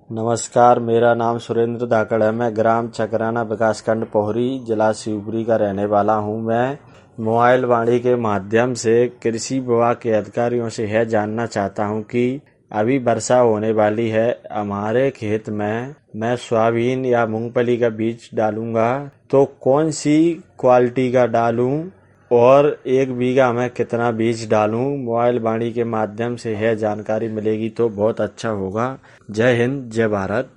नमस्कार, मेरा नाम सुरेंद्र धाकड़ है। मैं ग्राम चकराना विकासखंड पोहरी जिला शिवपुरी का रहने वाला हूं। मैं मोबाइल वाणी के माध्यम से कृषि विभाग के अधिकारियों से यह जानना चाहता हूं कि अभी वर्षा होने वाली है। हमारे खेत में मैं सोयाबीन या मूंगफली का बीज डालूंगा तो कौन सी क्वालिटी का डालूं और 1 बीघा में कितना बीज डालूं। मोबाइल वाणी के माध्यम से यह जानकारी मिलेगी तो बहुत अच्छा होगा। जय हिंद, जय भारत।